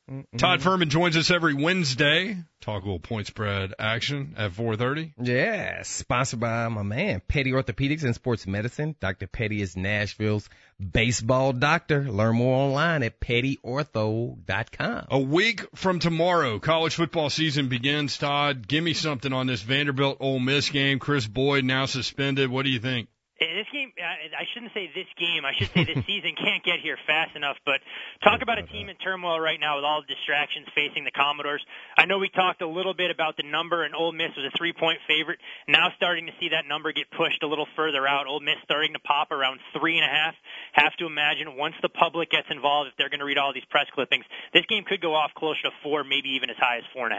Todd Furman joins us every Wednesday. Talk a little point spread action at 4:30. Yeah, sponsored by my man, Petty Orthopedics and Sports Medicine. Dr. Petty is Nashville's baseball doctor. Learn more online at pettyortho.com. A week from tomorrow, college football season begins. Todd, give me something on this Vanderbilt-Ole Miss game. Chris Boyd now suspended. What do you think? This game, I shouldn't say this game. I should say this season can't get here fast enough. But talk about a team in turmoil right now with all the distractions facing the Commodores. I know we talked a little bit about the number, and Ole Miss was a 3-point favorite. Now starting to see that number get pushed a little further out. Ole Miss starting to pop around 3.5. Have to imagine once the public gets involved, if they're going to read all these press clippings, this game could go off closer to 4, maybe even as high as 4.5.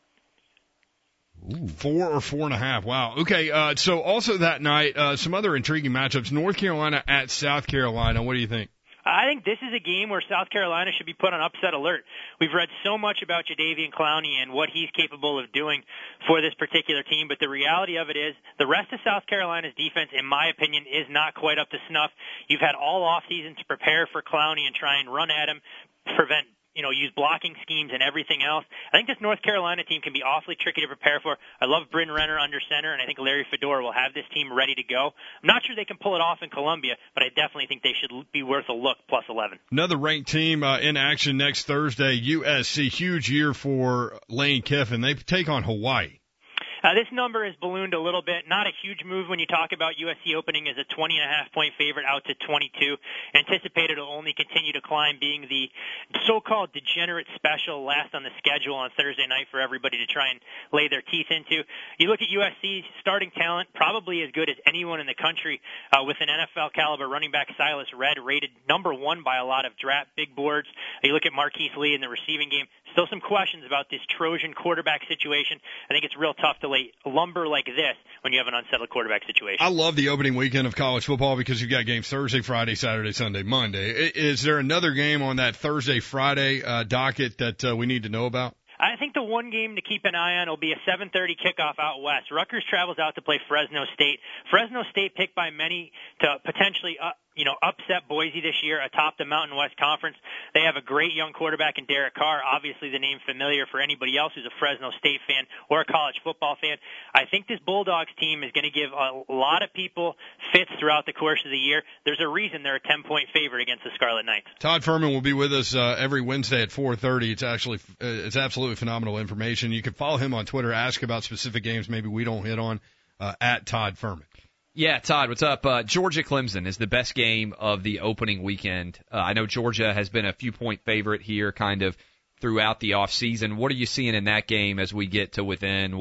Ooh. 4 or 4.5. Wow. Okay. So also that night, some other intriguing matchups. North Carolina at South Carolina. What do you think? I think this is a game where South Carolina should be put on upset alert. We've read so much about Jadeveon Clowney and what he's capable of doing for this particular team, but the reality of it is the rest of South Carolina's defense, in my opinion, is not quite up to snuff. You've had all offseason to prepare for Clowney and try and run at him, prevent use blocking schemes and everything else. I think this North Carolina team can be awfully tricky to prepare for. I love Bryn Renner under center, and I think Larry Fedora will have this team ready to go. I'm not sure they can pull it off in Columbia, but I definitely think they should be worth a look, plus 11. Another ranked team in action next Thursday, USC. Huge year for Lane Kiffin. They take on Hawaii. This number has ballooned a little bit. Not a huge move when you talk about USC opening as a 20.5-point favorite out to 22. Anticipated it'll only continue to climb, being the so-called degenerate special last on the schedule on Thursday night for everybody to try and lay their teeth into. You look at USC's starting talent, probably as good as anyone in the country, with an NFL caliber running back Silas Redd, rated number 1 by a lot of draft big boards. You look at Marquise Lee in the receiving game. Still some questions about this Trojan quarterback situation. I think it's real tough to lay lumber like this when you have an unsettled quarterback situation. I love the opening weekend of college football because you got games Thursday, Friday, Saturday, Sunday, Monday. Is there another game on that Thursday, Friday docket that we need to know about? I think the one game to keep an eye on will be a 7:30 kickoff out west. Rutgers travels out to play Fresno State. Fresno State picked by many to potentially upset Boise this year atop the Mountain West Conference. They have a great young quarterback in Derek Carr, obviously the name familiar for anybody else who's a Fresno State fan or a college football fan. I think this Bulldogs team is going to give a lot of people fits throughout the course of the year. There's a reason they're a 10-point favorite against the Scarlet Knights. Todd Furman will be with us every Wednesday at 4:30. It's absolutely phenomenal information. You can follow him on Twitter, ask about specific games maybe we don't hit on, at Todd Furman. Yeah, Todd, what's up? Georgia-Clemson is the best game of the opening weekend. I know Georgia has been a few-point favorite here kind of throughout the offseason. What are you seeing in that game as we get to within,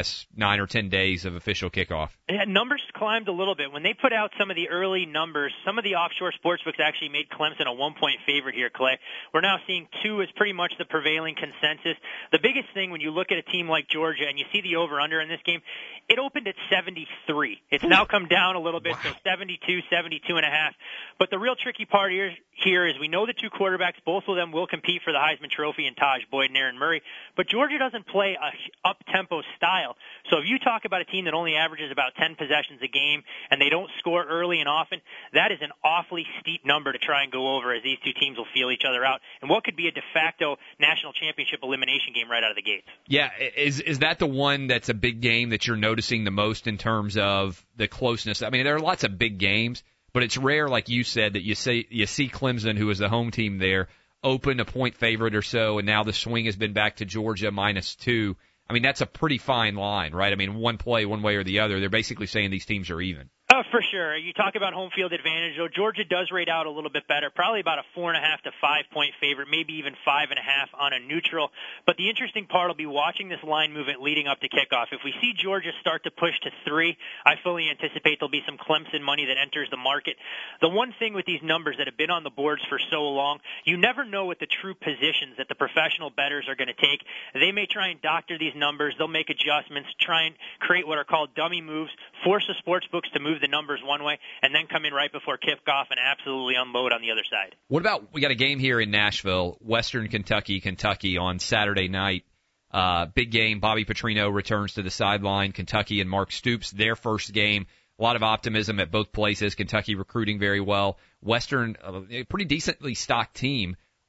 9 or 10 days of official kickoff? Yeah, numbers climbed a little bit. When they put out some of the early numbers, some of the offshore sportsbooks actually made Clemson a 1-point favorite here, Clay. We're now seeing 2 as pretty much the prevailing consensus. The biggest thing when you look at a team like Georgia and you see the over-under in this game, it opened at 73. It's now come down a little bit, so 72, 72.5. But the real tricky part here is we know the 2 quarterbacks, both of them will compete for the Heisman Trophy in Taj Boyd and Aaron Murray, but Georgia doesn't play a up-tempo style. So if you talk about a team that only averages about 10 possessions a game and they don't score early and often, that is an awfully steep number to try and go over, as these 2 teams will feel each other out and what could be a de facto national championship elimination game right out of the gates. Yeah, is that the one that's a big game that you're noticing the most in terms of the closeness? I mean, there are lots of big games, but it's rare, like you said, that you see Clemson, who is the home team there, open a point favorite or so, and now the swing has been back to Georgia -2. I mean, that's a pretty fine line, right? I mean, one play, one way or the other. They're basically saying these teams are even. Oh, for sure. You talk about home field advantage, though. Georgia does rate out a little bit better, probably about a 4.5 to 5-point favorite, maybe even 5.5 on a neutral. But the interesting part will be watching this line movement leading up to kickoff. If we see Georgia start to push to 3, I fully anticipate there'll be some Clemson money that enters the market. The one thing with these numbers that have been on the boards for so long, you never know what the true positions that the professional bettors are going to take. They may try and doctor these numbers. They'll make adjustments, try and create what are called dummy moves, force the sports books to move the numbers one way, and then come in right before kickoff and absolutely unload on the other side. What about, we got a game here in Nashville, Western Kentucky on Saturday night. Big game. Bobby Petrino returns to the sideline. Kentucky and Mark Stoops, their first game. A lot of optimism at both places. Kentucky recruiting very well. Western, a pretty decently stocked team.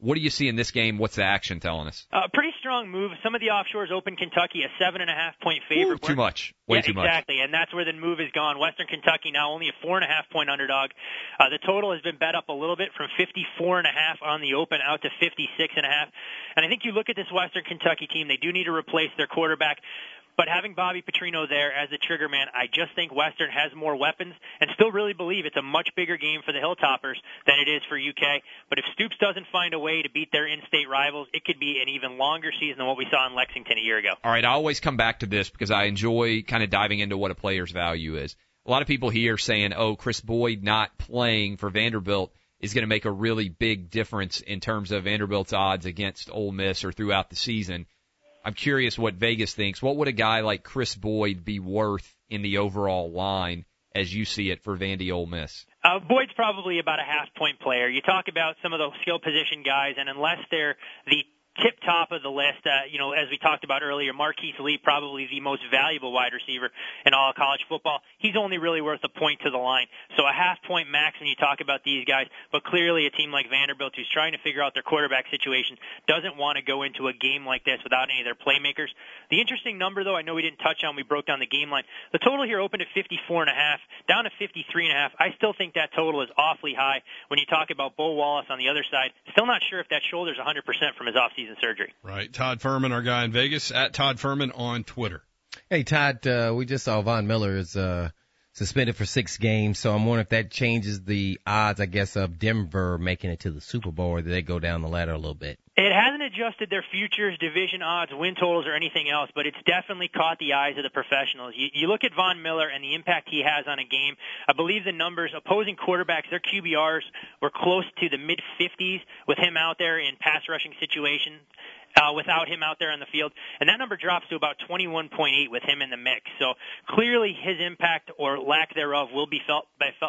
What do you see in this game? What's the action telling us? Pretty strong move. Some of the offshores open Kentucky a 7.5-point favorite. Too much. Way too much. Exactly, and that's where the move is gone. Western Kentucky now only a 4.5-point underdog. The total has been bet up a little bit from 54.5 on the open out to 56.5. And I think you look at this Western Kentucky team, they do need to replace their quarterback. But having Bobby Petrino there as the trigger man, I just think Western has more weapons and still really believe it's a much bigger game for the Hilltoppers than it is for UK. But if Stoops doesn't find a way to beat their in-state rivals, it could be an even longer season than what we saw in Lexington a year ago. All right, I always come back to this because I enjoy kind of diving into what a player's value is. A lot of people here saying, oh, Chris Boyd not playing for Vanderbilt is going to make a really big difference in terms of Vanderbilt's odds against Ole Miss or throughout the season. I'm curious what Vegas thinks. What would a guy like Chris Boyd be worth in the overall line as you see it for Vandy Ole Miss? Boyd's probably about a half-point player. You talk about some of those skill position guys, and unless they're the tip top of the list, as we talked about earlier, Marquise Lee, probably the most valuable wide receiver in all of college football. He's only really worth a point to the line. So a half-point max when you talk about these guys, but clearly a team like Vanderbilt who's trying to figure out their quarterback situation doesn't want to go into a game like this without any of their playmakers. The interesting number, though, I know we didn't touch on, we broke down the game line. The total here opened at 54.5, down to 53.5. I still think that total is awfully high when you talk about Bo Wallace on the other side. Still not sure if that shoulder's 100% from his offseason surgery. Right. Todd Furman, our guy in Vegas, at Todd Furman on Twitter. Hey, Todd, we just saw Von Miller is suspended for 6 games, so I'm wondering if that changes the odds, I guess, of Denver making it to the Super Bowl, or do they go down the ladder a little bit? It hasn't adjusted their futures, division odds, win totals, or anything else, but it's definitely caught the eyes of the professionals. You look at Von Miller and the impact he has on a game. I believe the numbers, opposing quarterbacks, their QBRs were close to the mid-50s with him out there in pass rushing situations. Without him out there on the field. And that number drops to about 21.8 with him in the mix. So clearly his impact or lack thereof will be felt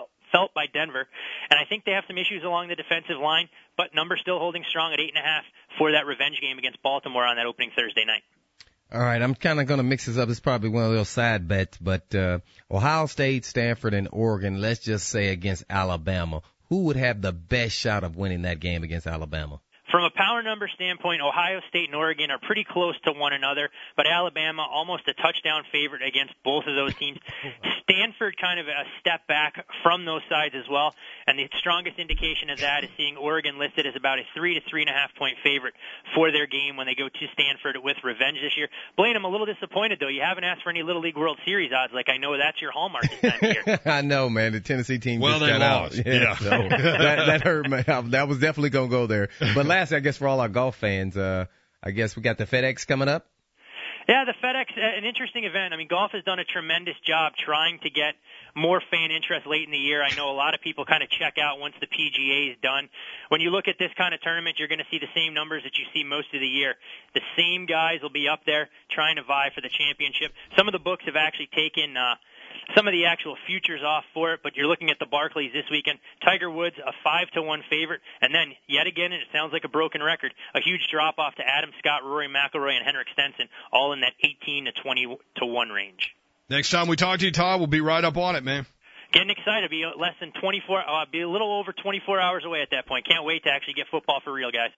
by Denver. And I think they have some issues along the defensive line, but number still holding strong at 8.5 for that revenge game against Baltimore on that opening Thursday night. All right, I'm kind of going to mix this up. It's probably one of those side bets, but Ohio State, Stanford, and Oregon, let's just say against Alabama. Who would have the best shot of winning that game against Alabama? From a power number standpoint, Ohio State and Oregon are pretty close to one another, but Alabama almost a touchdown favorite against both of those teams. Stanford kind of a step back from those sides as well, and the strongest indication of that is seeing Oregon listed as about a 3 to 3.5 point favorite for their game when they go to Stanford with revenge this year. Blaine, I'm a little disappointed, though. You haven't asked for any Little League World Series odds, like I know that's your hallmark this time of year. I know, man. The Tennessee team well, just they got lost. out. Yeah. So that hurt me. That was definitely going to go there. But lastly, I guess for all our golf fans, I guess we got the FedEx coming up. Yeah, the FedEx, an interesting event. I mean, golf has done a tremendous job trying to get more fan interest late in the year. I know a lot of people kind of check out once the PGA is done. When you look at this kind of tournament, you're going to see the same numbers that you see most of the year. The same guys will be up there trying to vie for the championship. Some of the books have actually taken some of the actual futures off for it, but you're looking at the Barclays this weekend. Tiger Woods, a 5-1 favorite, and then yet again, and it sounds like a broken record, a huge drop off to Adam Scott, Rory McIlroy, and Henrik Stenson, all in that 18 to 20-1 range. Next time we talk to you, Todd, we'll be right up on it, man. Getting excited. Be less than 24. Be a little over 24 hours away at that point. Can't wait to actually get football for real, guys.